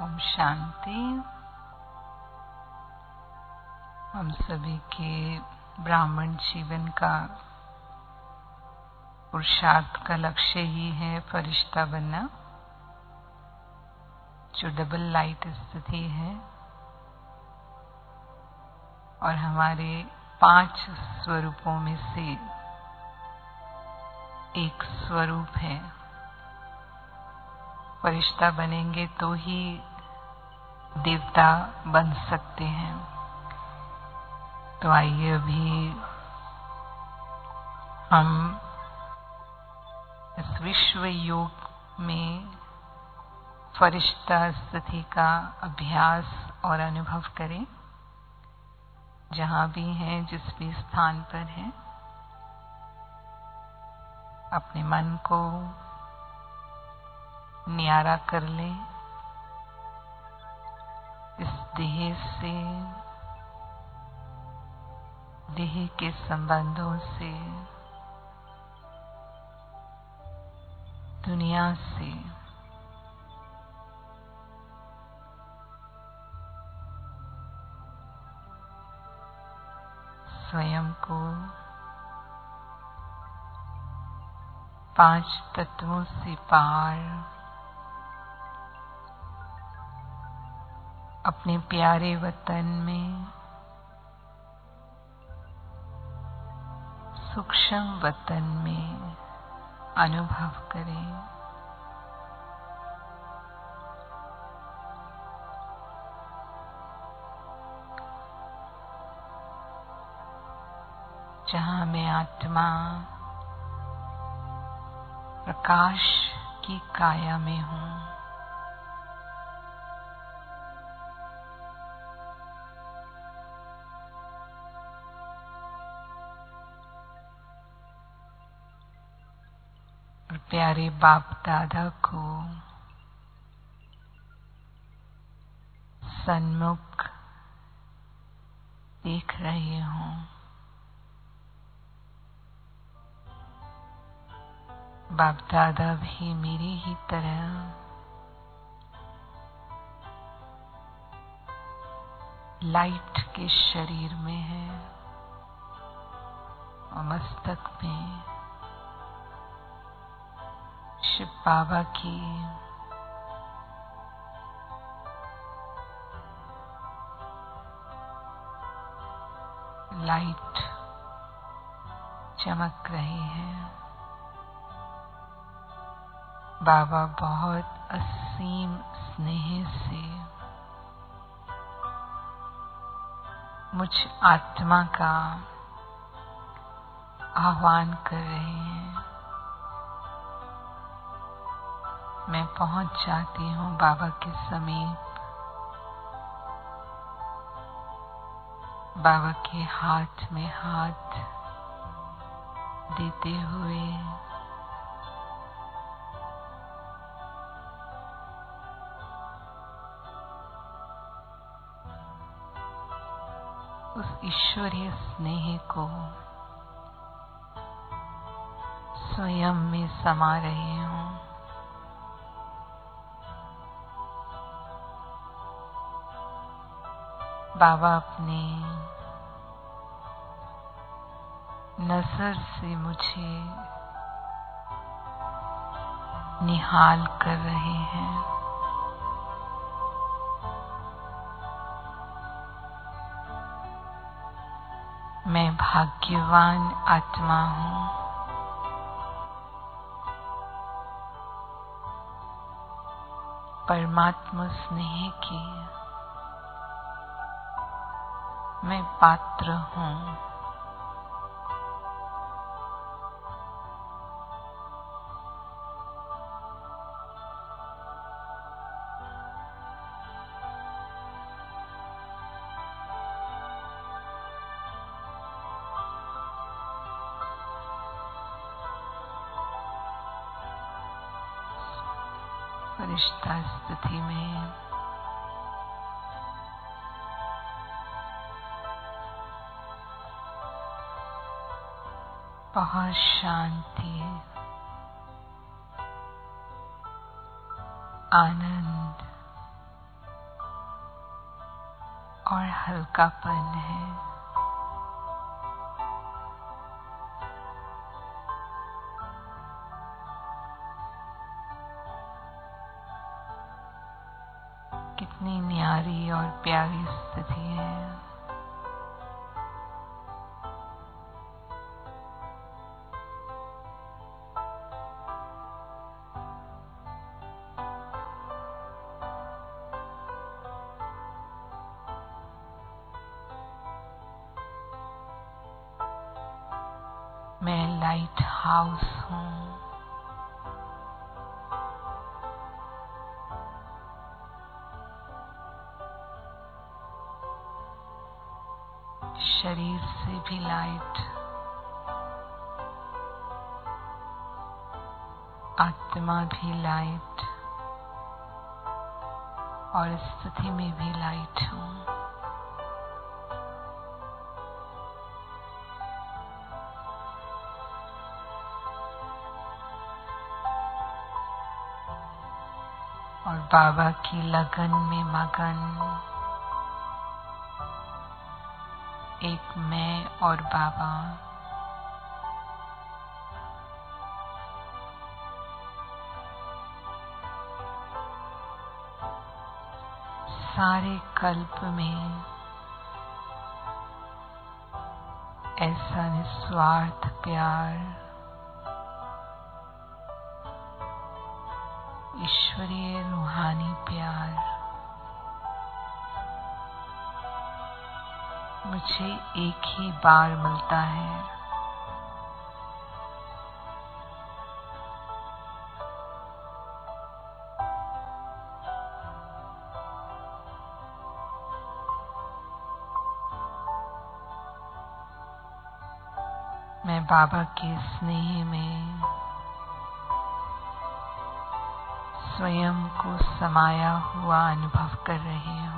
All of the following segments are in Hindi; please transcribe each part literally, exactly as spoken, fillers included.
ओम शांति। हम सभी के ब्राह्मण जीवन का पुरुषार्थ का लक्ष्य ही है फरिश्ता बनना, जो डबल लाइट स्थिति है और हमारे पांच स्वरूपों में से एक स्वरूप है। फरिश्ता बनेंगे तो ही देवता बन सकते हैं। तो आइए अभी हम इस विश्व योग में फरिश्ता स्थिति का अभ्यास और अनुभव करें। जहाँ भी हैं, जिस भी स्थान पर हैं, अपने मन को न्यारा कर लें इस देह से, देह के संबंधों से, दुनिया से। स्वयं को पांच तत्वों से पार अपने प्यारे वतन में, सूक्ष्म वतन में अनुभव करें। जहाँ मैं आत्मा प्रकाश की काया में हूँ। और प्यारे बाप दादा को सन्मुख देख रही हूँ। बाप दादा भी मेरी ही तरह लाइट के शरीर में है और मस्तक में शिव बाबा की लाइट चमक रही है। बाबा बहुत असीम स्नेह से मुझ आत्मा का आह्वान कर रहे हैं। मैं पहुंच जाती हूँ बाबा के समीप। बाबा के हाथ में हाथ देते हुए उस ईश्वरीय स्नेह को स्वयं में समा रही हूँ। बाबा अपने नजर से मुझे निहाल कर रहे हैं। मैं भाग्यवान आत्मा हूँ। परमात्मा स्नेह की मैं पात्र हूँ। फरिश्ता स्थिति में बहुत शांति, आनंद और हल्कापन है। कितनी न्यारी और प्यारी स्थिति है। मैं लाइट हाउस हूँ। शरीर से भी लाइट, आत्मा भी लाइट और स्थिति में भी लाइट हूँ। और बाबा की लगन में मगन एक मैं और बाबा, सारे कल्प में ऐसा निस्वार्थ प्यार, ईश्वरीय रूहानी प्यार मुझे एक ही बार मिलता है। मैं बाबा के स्नेह में स्वयं को समाया हुआ अनुभव कर रही हूँ।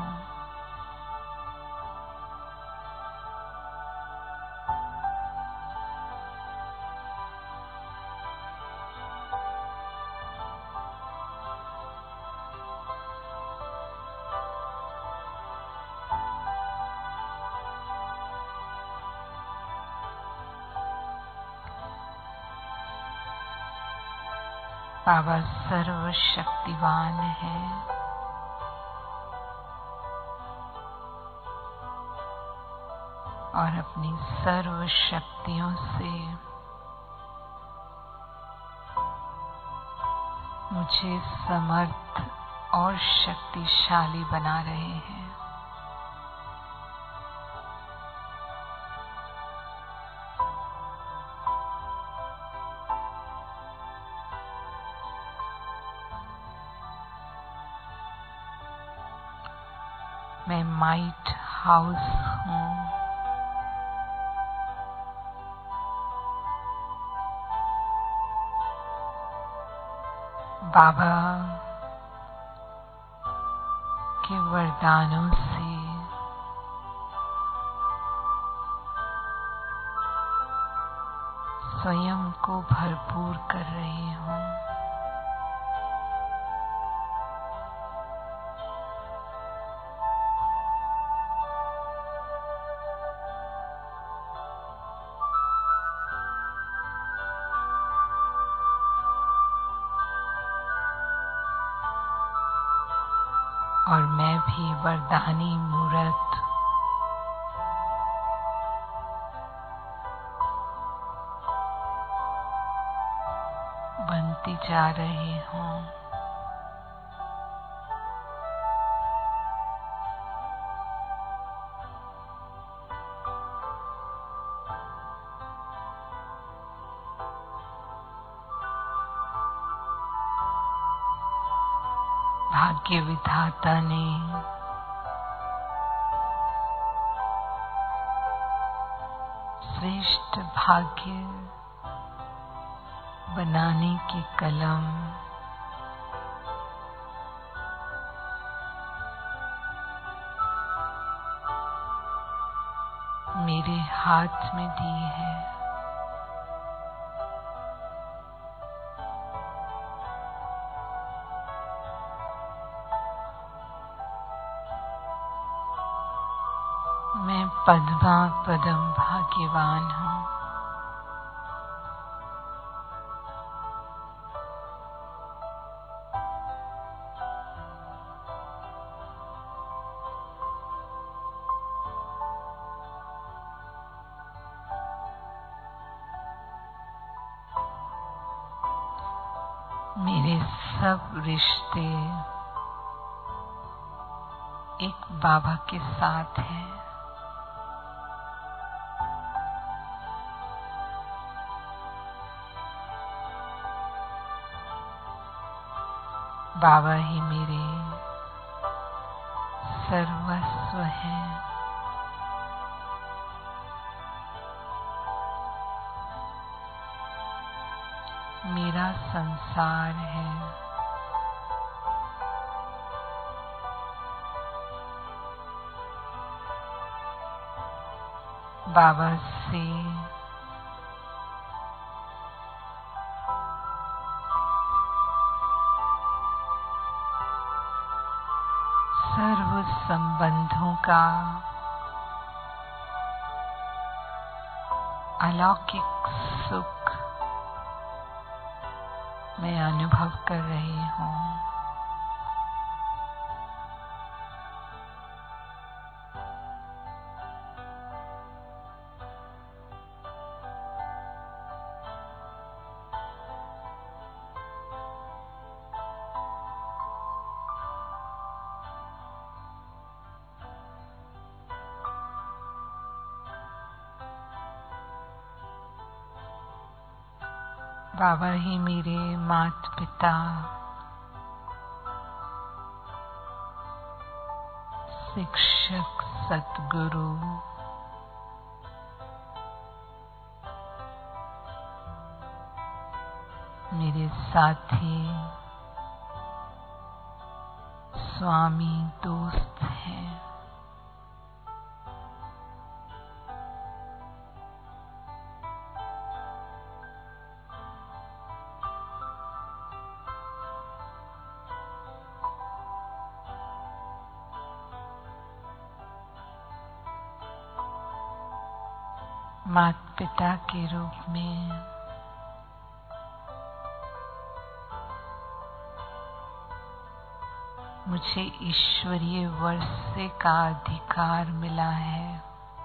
बाबा सर्वशक्तिवान है। और अपनी सर्व शक्तियों से मुझे समर्थ और शक्तिशाली बना रहे हैं। मैं माइट हाउस हूँ। बाबा के वरदानों से स्वयं को भरपूर कर रही हूँ। और मैं भी वरदानी मूर्त बनती जा रही हूँ। भाग्य विधाता ने श्रेष्ठ भाग्य बनाने की कलम मेरे हाथ में दी है। पद्मा पदम भाग्यवान हूँ। मेरे सब रिश्ते एक बाबा के साथ हैं। बाबा ही मेरे सर्वस्व हैं। मेरा संसार है। बाबा से सर्व संबंधों का अलौकिक सुख मैं अनुभव कर रही हूँ। बाबा ही मेरे माता पिता, शिक्षक, सतगुरु, मेरे साथी, स्वामी, दोस्त हैं। माता पिता के रूप में मुझे ईश्वरीय वर्षे का अधिकार मिला है।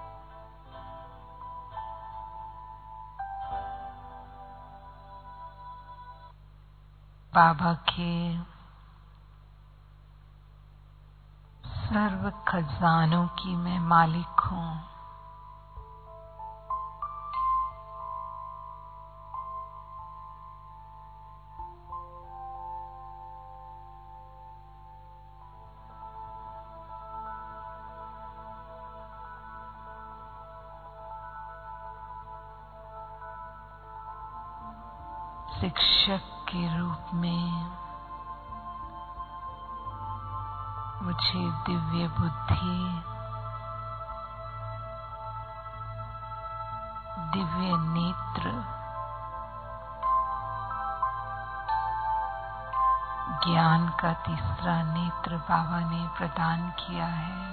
बाबा के सर्व खजानों की मैं मालिक हूँ। शिक्षक के रूप में मुझे दिव्य बुद्धि, दिव्य नेत्र, ज्ञान का तीसरा नेत्र बाबा ने प्रदान किया है।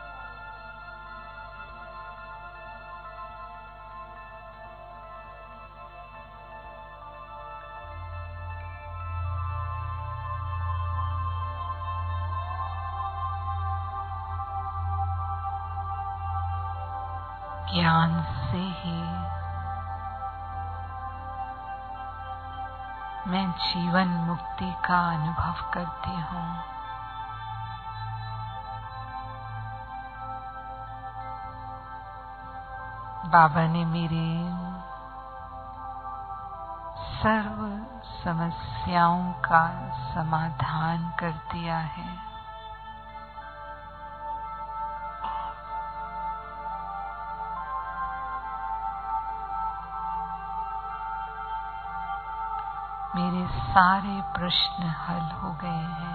ज्ञान से ही मैं जीवन मुक्ति का अनुभव करती हूँ। बाबा ने मेरे सर्व समस्याओं का समाधान कर दिया है। मेरे सारे प्रश्न हल हो गए हैं।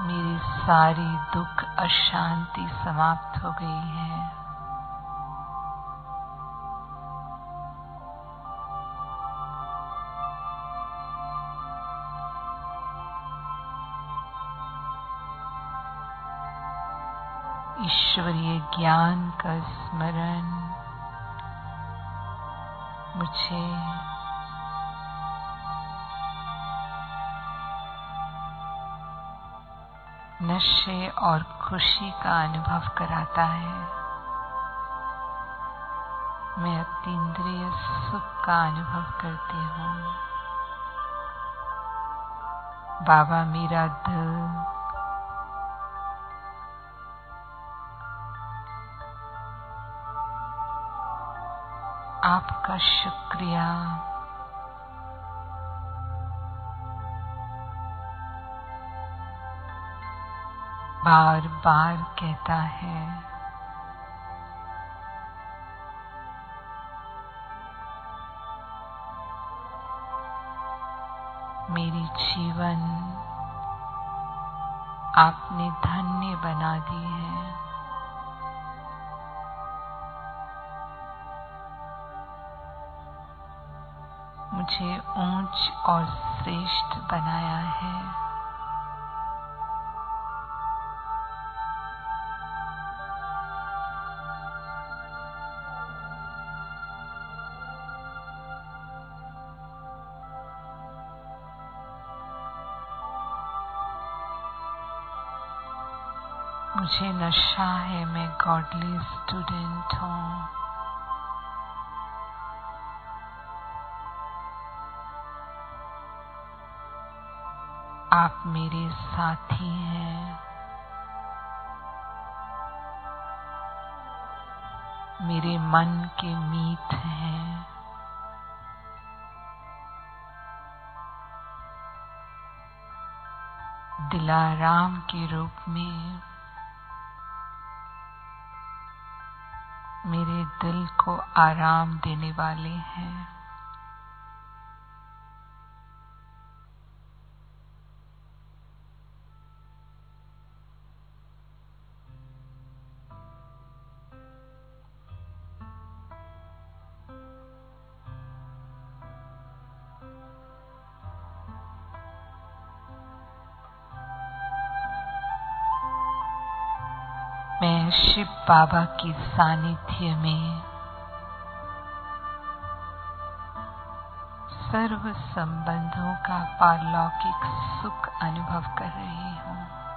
मेरी सारी दुख अशांति समाप्त हो गई है। ईश्वरीय ज्ञान का स्मरण मुझे नशे और खुशी का अनुभव कराता है। मैं अतीन्द्रिय सुख का अनुभव करती हूँ। बाबा, मेरा दिल आपका शुक्रिया बार बार कहता है। मेरी जीवन आपने धन्य बना दी है। मुझे ऊंच और श्रेष्ठ बनाया है। मुझे नशा है, मैं गॉडली स्टूडेंट हूँ। आप मेरे साथी हैं। मेरे मन के मीत हैं। दिलाराम के रूप में मेरे दिल को आराम देने वाले हैं। मैं शिव बाबा की सानिध्य में सर्व संबंधों का पारलौकिक सुख अनुभव कर रही हूँ।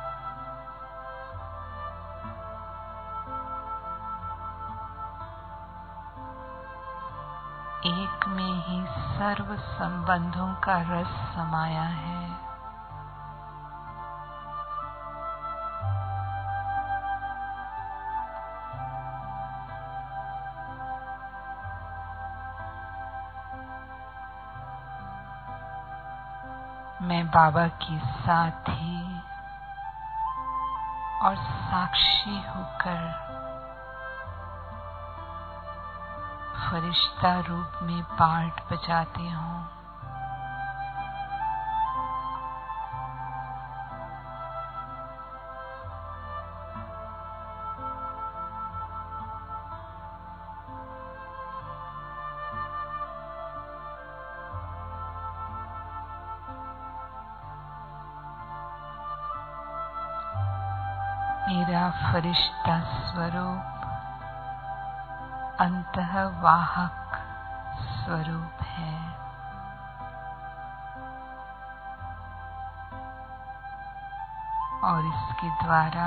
एक में ही सर्व संबंधों का रस समाया है। मैं बाबा की साथी और साक्षी होकर फरिश्ता रूप में पार्ट बजाती हूँ। मेरा फरिश्ता स्वरूप अंतःवाहक स्वरूप है। और इसके द्वारा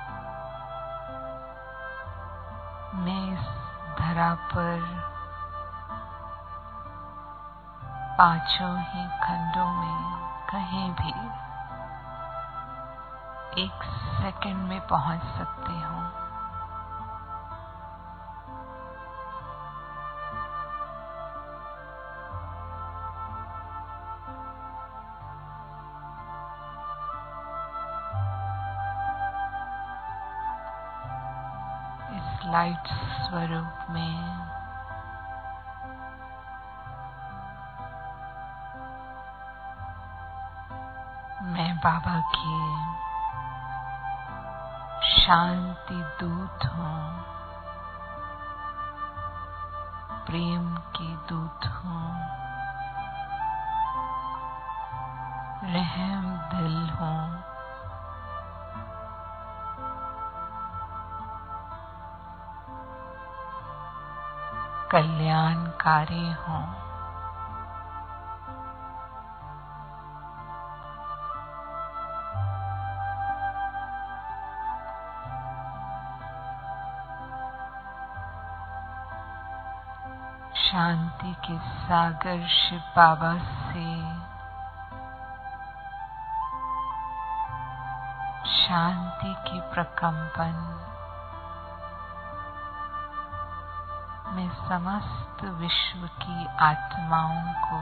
मैं इस धरा पर पांचों ही खंडों में कहीं भी एक सेकंड में पहुंच सकती हूँ। इस लाइट स्वरूप में मैं बाबा की शांति दूत हूँ, प्रेम की दूत हूँ, रहम दिल हूँ, कल्याणकारी हूँ। शांति के सागर शिव बाबा से शांति की प्रकंपन में समस्त विश्व की आत्माओं को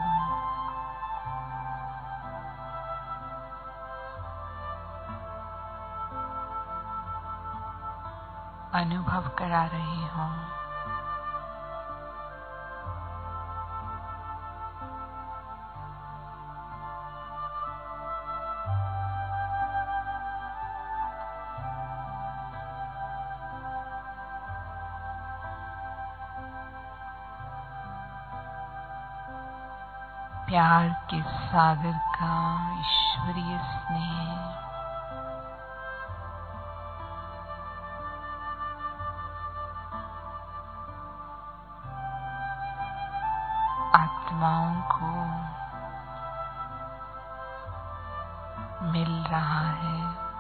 अनुभव करा रही हूँ। प्यार के सागर का ईश्वरीय स्नेह आत्माओं को मिल रहा है।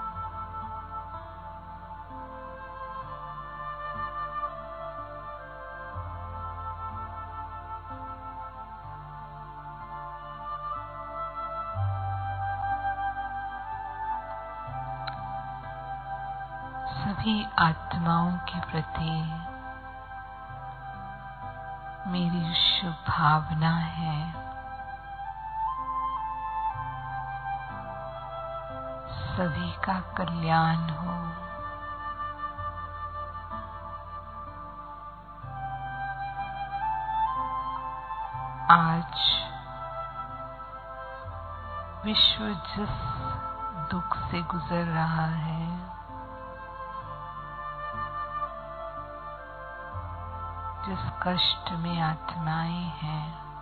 सभी आत्माओं के प्रति मेरी शुभ भावना है। सभी का कल्याण हो। आज विश्व जिस दुख से गुजर रहा है, जिस कष्ट में आत्माएं हैं,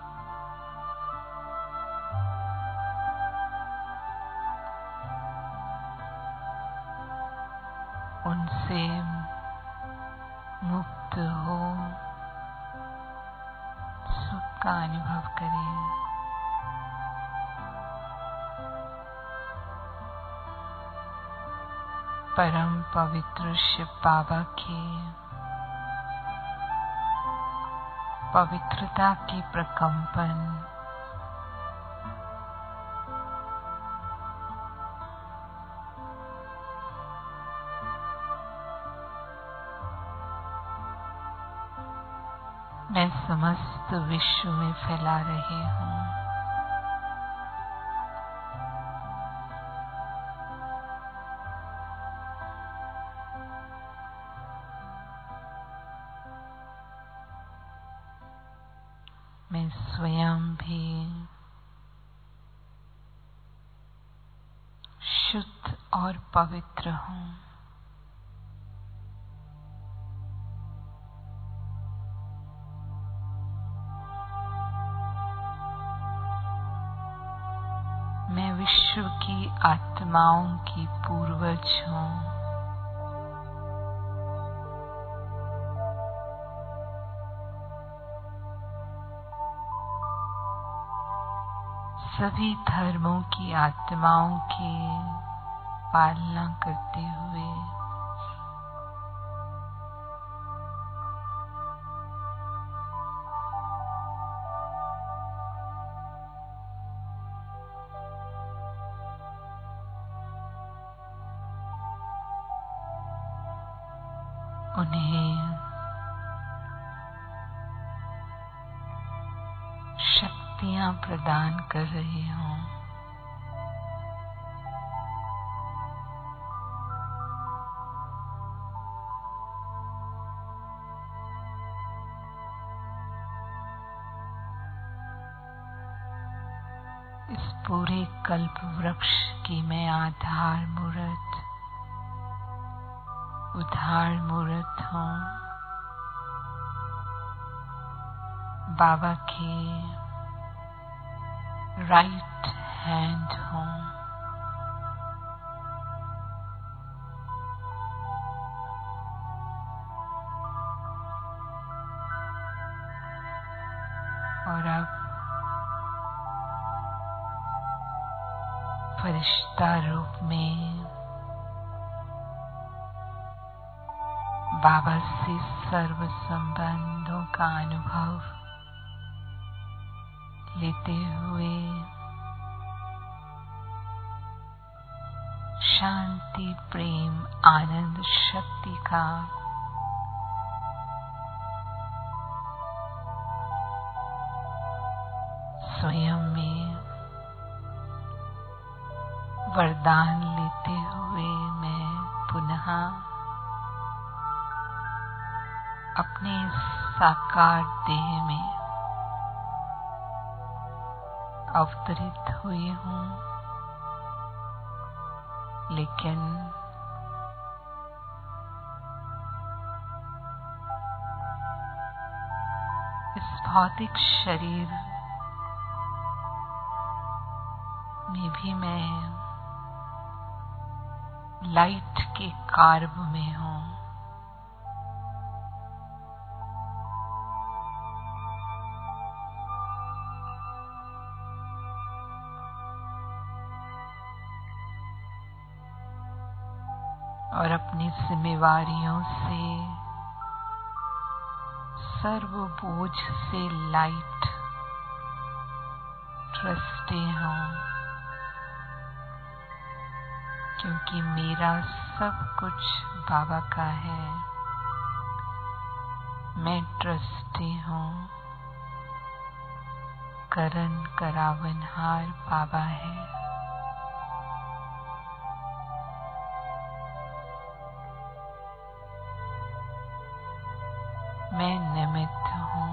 उनसे मुक्त हो सुख का अनुभव करें। परम पवित्र शिव बाबा के पवित्रता की प्रकंपन मैं समस्त विश्व में फैला रही हूँ। मैं स्वयं भी शुद्ध और पवित्र हूँ। मैं विश्व की आत्माओं की पूर्वज हूँ। सभी धर्मों की आत्माओं की पालना करते हुए उन्हें शक्तियां प्रदान कर रही हूँ। इस पूरे कल्प वृक्ष की मैं आधार मूर्त उधार मूर्त हूँ, बाबा की राइट हैंड हूँ। और अब फरिश्ता रूप में बाबा से सर्व संबंधों का अनुभव लेते हुए शांति, प्रेम, आनंद, शक्ति का स्वयं में वरदान लेते हुए मैं पुनः अपने साकार देह में अवतरित हुई हूँ, लेकिन इस भौतिक शरीर में भी मैं लाइट के कार्ब में हूँ। और अपनी जिम्मेवारियों से, सर्व बोझ से लाइट ट्रस्टी हूँ, क्योंकि मेरा सब कुछ बाबा का है। मैं ट्रस्टी हूँ, करन करावनहार बाबा है। मैं निमित्त हूँ।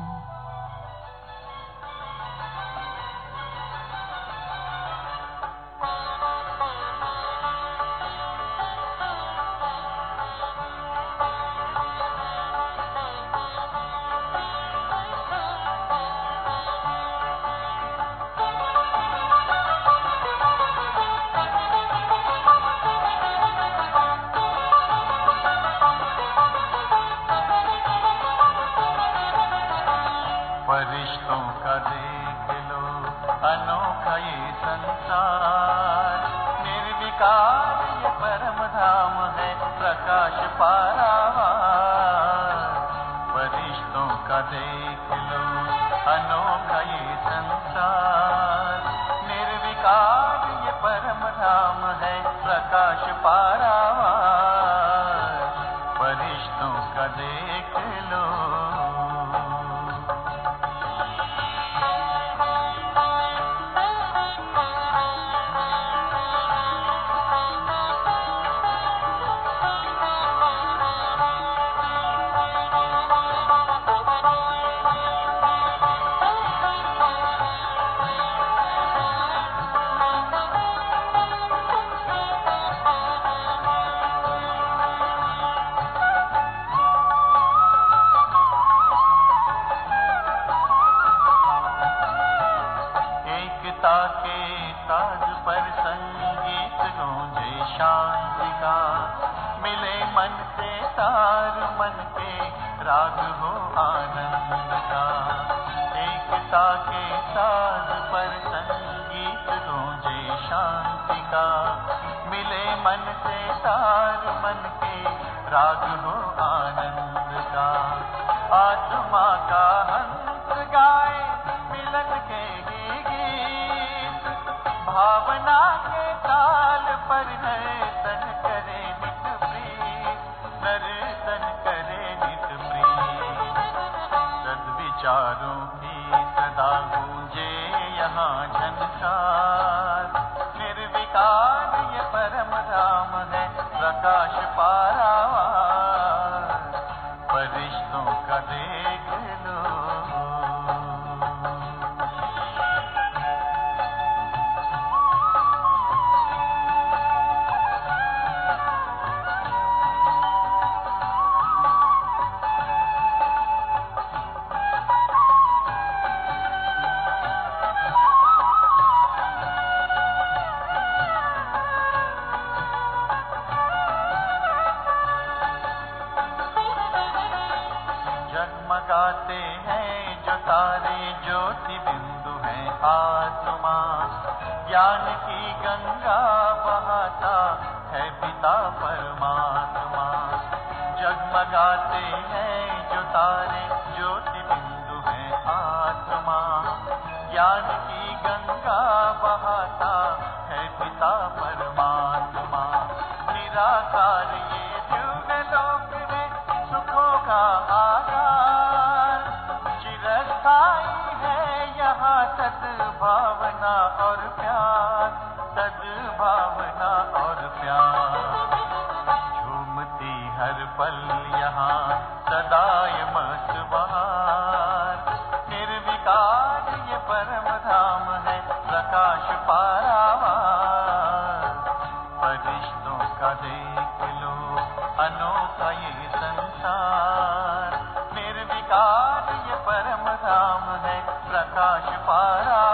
फरिश्तों का देख लो अनोखा ये संसार, निर्विकार ये परम धाम है, प्रकाश पारावार। फरिश्तों का देख लो अनोखा ये संसार, निर्विकार ये परम धाम है, प्रकाश पारावार। फरिश्तों का देख लो। एकता के ताज पर संगीत गूंजे शांति का, मिले मन से तार मन के राग हो आनंद का। एकता के ताज पर संगीत गूंजे शांति का, मिले मन से तार मन के राग हो आनंद का। आत्मा का हंस गाए मिलन के ही गीत, भावना के ताल पर नर्तन करे नित प्रीत, नर्तन करे नित प्रीत। सद्विचारों की सदा गूंजे यहाँ झनकार, निर्विकार ये परम धाम है, प्रकाश पारावार। फरिश्तों का देख लो। ज्ञान की गंगा बहाता है पिता परमात्मा। जगमगाते हैं जो तारे, ज्योति बिंदु है आत्मा। ज्ञान की गंगा बहाता है पिता परमात्मा। निराकार ये दिव्य लोक है सुखों का आधार। चिरस्थायी है यहाँ सद्भावना और प्यार, सद्भावना और प्यार। झूमती हर पल यहाँ सदाय मस्त बहार। निर्विकार ये परम धाम है प्रकाश पारावार। फरिश्तों का देख लो अनोखा ये संसार। निर्विकार ये परम धाम है प्रकाश पारा।